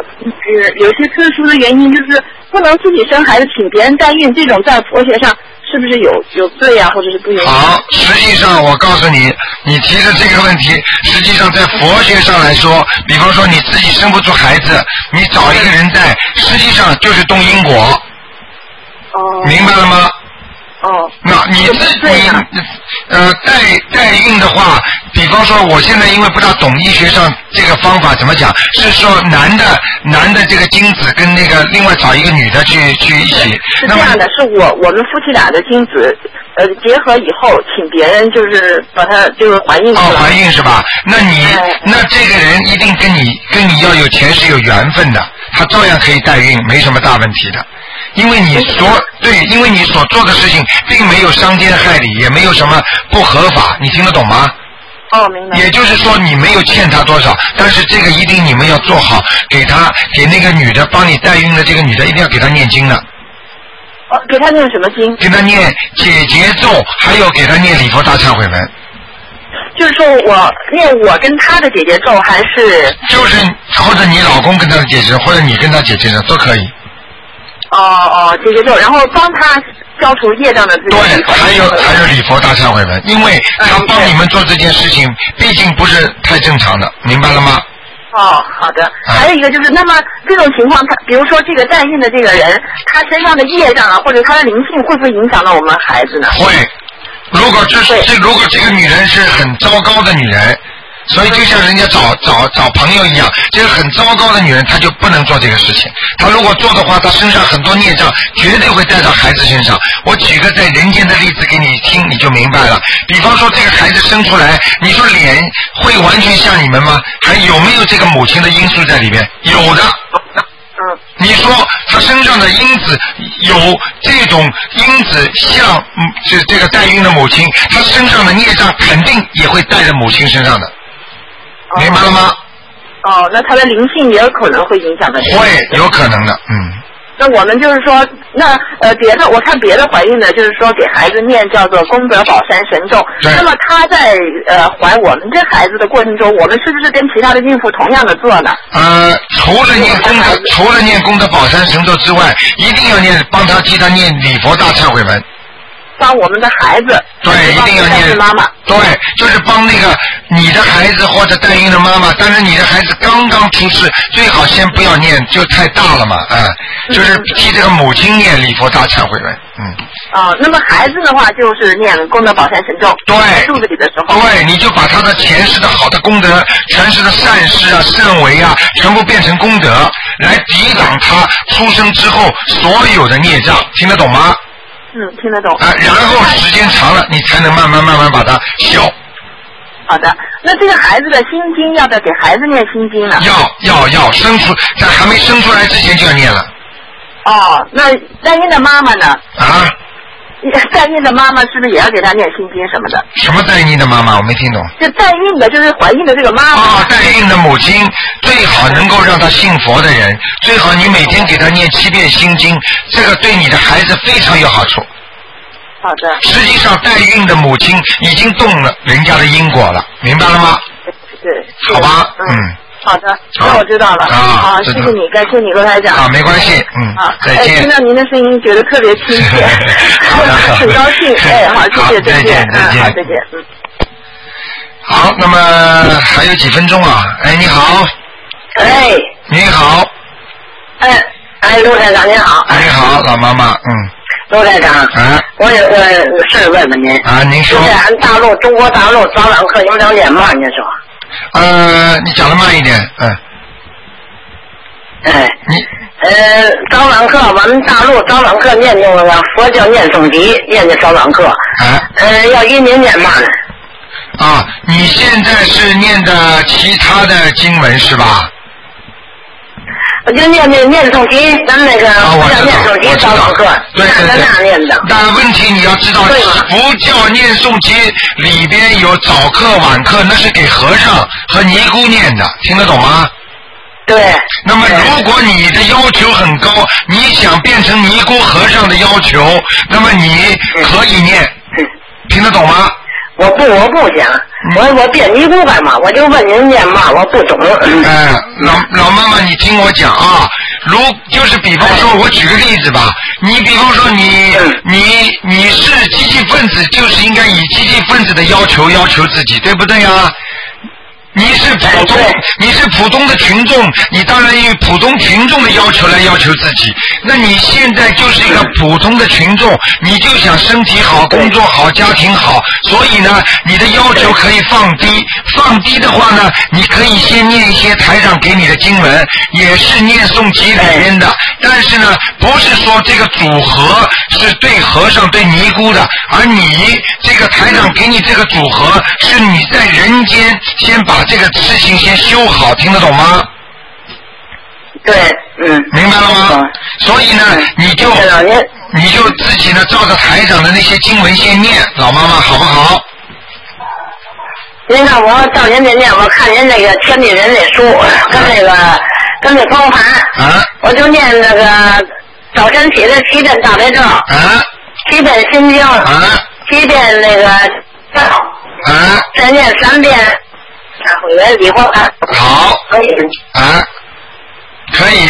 有些特殊的原因，就是不能自己生孩子，请别人代孕，这种在佛学上是不是有罪啊，或者是不允许？ 好，实际上我告诉你，你提的这个问题，实际上在佛学上来说，比方说你自己生不出孩子，你找一个人带，实际上就是动因果。 哦。 明白了吗？ 哦。 那你代孕的话，比方说我现在因为不大懂医学上这个方法怎么讲，是说男的这个精子跟那个另外找一个女的去一起。 是这样的，是我们夫妻俩的精子结合以后，请别人就是把它就是怀孕。 哦，怀孕是吧？那那这个人一定跟你要有前世有缘分的，他照样可以代孕，没什么大问题的。因为你所做的事情并没有伤天害理，也没有什么不合法，你听得懂吗？ 哦，明白。 也就是说你没有欠他多少，但是这个一定你们要做好，给那个女的帮你代孕的这个女的一定要给她念经的。 哦，给她念什么经？ 给她念解结咒，还有给她念礼佛大忏悔文。 就是说我跟他的解结咒，还是就是或者你老公跟他的解结咒，或者你跟他解结咒都可以。 解结咒，然后帮他消除业障的。 对，还有礼佛大忏悔文，因为他帮你们做这件事情，毕竟不是太正常的，明白了吗？ 哦，好的。还有一个就是，那么这种情况，他比如说这个代孕的这个人，他身上的业障啊，或者他的灵性，会不会影响到我们孩子呢？ 会。如果这个女人是很糟糕的女人，所以就像人家找朋友一样，这个很糟糕的女人，她就不能做这个事情。她如果做的话，她身上很多孽障绝对会带到孩子身上。我举个在人间的例子给你听，你就明白了。比方说这个孩子生出来，你说脸会完全像你们吗？还有没有这个母亲的因素在里边？有的。你说他身上的因子有这种因子像这个代孕的母亲，他身上的孽障肯定也会带在母亲身上的。明白了吗？ 哦，那他的灵性也有可能会影响的。 会有可能的， 那我们就是说，那别的我看别的怀孕的，就是说给孩子念叫做功德宝山神咒。那么他在怀我们这孩子的过程中，我们是不是跟其他的孕妇同样的做呢？ 除了念功德宝山神咒之外，一定要帮他替他念礼佛大忏悔文。 帮我们的孩子， 对，一定要念妈妈， 对，就是帮那个你的孩子或者代孕的妈妈，但是你的孩子刚刚出世，最好先不要念，就太大了嘛，就是替这个母亲念礼佛大忏悔文， 那么孩子的话就是念功德宝山神咒， 对， 肚子里的时候， 对，你就把他的前世的好的功德、前世的善事啊、善为啊，全部变成功德，来抵挡他出生之后所有的孽障，听得懂吗？ 听得懂。 然后时间长了，你才能慢慢把它消。 好的，那这个孩子的心经要不要给孩子念心经呢？ 要在还没生出来之前就要念了。 那代孕的妈妈呢？代孕的妈妈是不是也要给她念心经什么的？ 什么代孕的妈妈？我没听懂。 就代孕的，就是怀孕的这个妈妈。 代孕的母亲最好能够让她信佛的人，最好你每天给她念7遍心经，这个对你的孩子非常有好处。 好的。 实际上代孕的母亲已经动了人家的因果了，明白了吗？ 对。 好吧， 好的，那我知道了。好，谢谢你，感谢你罗台长。 没关系，再见。 听到您的声音，觉得特别亲切，很高兴。好，谢谢，再见。好，再见。 好，那么还有几分钟啊？你好。你好。 罗台长您好。 你好，老妈妈， 罗台长。我有个事问问您。 您说。 现在俺中国大陆早晚课有点慢，您说。 你讲的慢一点， 早晚课，我们大陆早晚课念那个佛教念诵集，念的早晚课，要一年念嘛呢？ 你现在是念的其他的经文是吧？ 我就念诵集，咱们那个佛教念诵集早晚课， 对， 那念的。 但问题你要知道，佛教念诵集里边有早课晚课，那是给和尚和尼姑念的，听得懂吗？ 对。 那么如果你的要求很高，你想变成尼姑和尚的要求，那么你可以念，听得懂吗？ 我不想，我变尼姑干嘛？我就问您念嘛，我不懂。 老妈妈，你听我讲啊， 就是比方说，我举个例子吧，你比方说你是积极分子，就是应该以积极分子的要求自己，对不对啊？你是普通的群众，你当然以普通群众的要求来要求自己。那你现在就是一个普通的群众，你就想身体好、工作好、家庭好，所以呢，你的要求可以放低。放低的话呢，你可以先念一些台长给你的经文，也是念诵集里边的。但是呢，不是说这个组合是对和尚对尼姑的，而你这个台长给你这个组合，是你在人间先把这个事情先修好，听得懂吗？ 对， 明白了吗？所以呢，你就自己呢照着台长的那些经文先念，老妈妈好不好？ 您看我照您这念，我看您那个天地人那书跟那光盘，我就念那个早晨起的7遍大悲咒，7遍心经，7遍那个再念3遍会员礼佛。 好， 可以可以。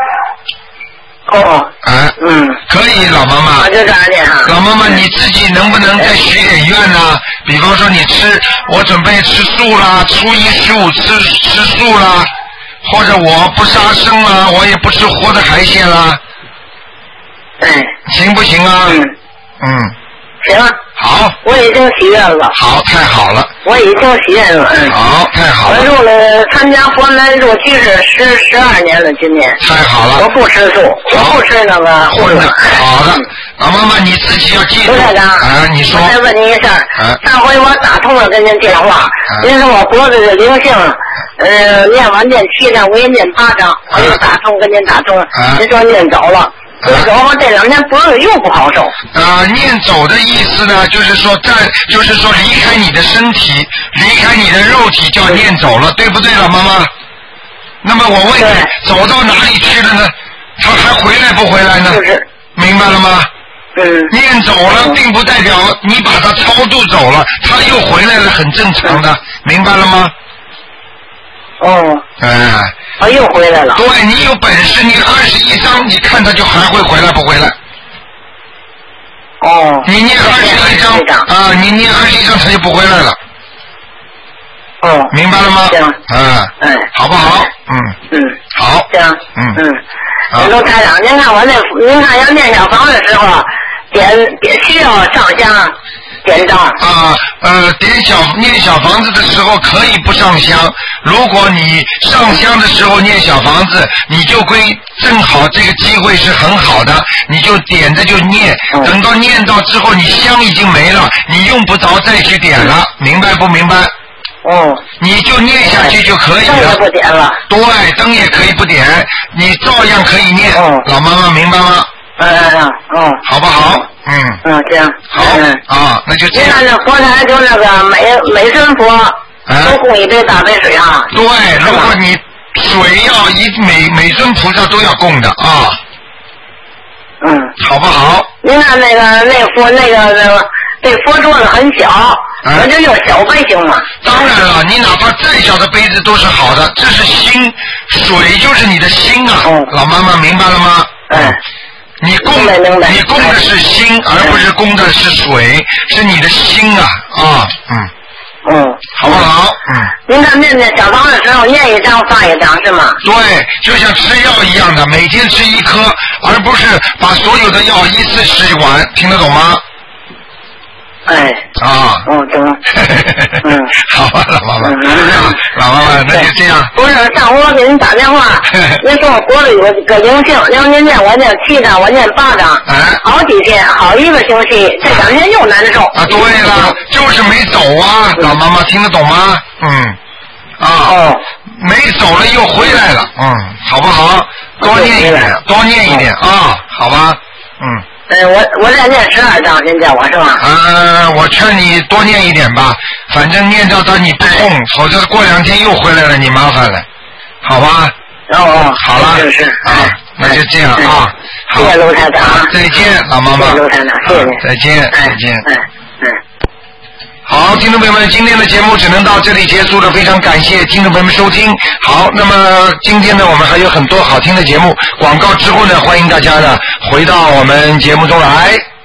可以，老妈妈。 就这样念哈。 老妈妈，你自己能不能再许点愿呢？比方说你我准备吃素啦，初一15吃素啦，或者我不杀生啦，我也不吃活的海鲜啦。行不行啊？ 行。 好， 我已经许愿了。 好，太好了。 我已经许愿了。 好，太好了。 我参加佛门入居士12年了，今年。 太好了。 我不吃素，我不吃那个荤的。 好的，老妈妈你自己要记住。 卢台长， 你说。 我再问您一事儿。上回我打通了跟您电话，您说我脖子的灵性，念完念7张，我也念8张，我又打通跟您打通，您说念走了。走后这2天脖子又不好受。 念走的意思呢，就是说离开你的身体，离开你的肉体叫念走了，对不对了，妈妈？那么我问你，走到哪里去了呢？他还回来不回来呢？明白了吗？念走了，并不代表你把他超度走了，他又回来了，很正常的，明白了吗？ 又回来了。 对，你有本事，你21章，你看他就还会回来不回来？你念21章你念21章他就不回来了。明白了吗？ 行。 好不好？好。 行。卢台长，您看要念小房的时候，需要上香。点灯念小房子的时候可以不上香，如果你上香的时候念小房子，你就会正好这个机会是很好的，你就点着就念，等到念到之后你香已经没了，你用不着再去点了，明白不明白？你就念下去就可以了。灯也不点了。 对，灯也可以不点，你照样可以念。老妈妈明白吗？好不好？ 行。 好那就这样。 您看这佛台就那个每尊佛都供一杯大杯水啊。 对，如果你水要每尊菩萨都要供的啊。好不好？ 您看那佛桌子很小，我就用小杯行吗？ 当然了，你哪怕再小的杯子都是好的，这是心，水就是你的心啊。老妈妈明白了吗？你供的是心，而不是供的是水，是你的心啊好不好？ 您看念小房的时候，念1张发1张是吗？ 对，就像吃药一样的，每天吃1颗，而不是把所有的药一次吃完，听得懂吗？ 懂。 好吧，老妈妈，老妈妈，那就这样。 不是，上午我给您打电话，您说我脖子有个灵性，您念我念7张，我念8张，好几天，好1个星期，这2天又难受。 对了，就是没走啊，老妈妈听得懂吗？没走了又回来了，好不好？多念一点啊，好吧？ 我再念12张，您叫我是吧？ 我劝你多念一点吧，反正念到你不痛，否则过2天又回来了，你麻烦了，好吧？好了， 是那就这样啊。 谢谢卢台长。 再见，老妈妈。 谢谢卢台长，谢谢您。 再见。好， 好，听众朋友们，今天的节目只能到这里结束了，非常感谢听众朋友们收听。好，那么今天呢，我们还有很多好听的节目，广告之后呢，欢迎大家呢回到我们节目中来。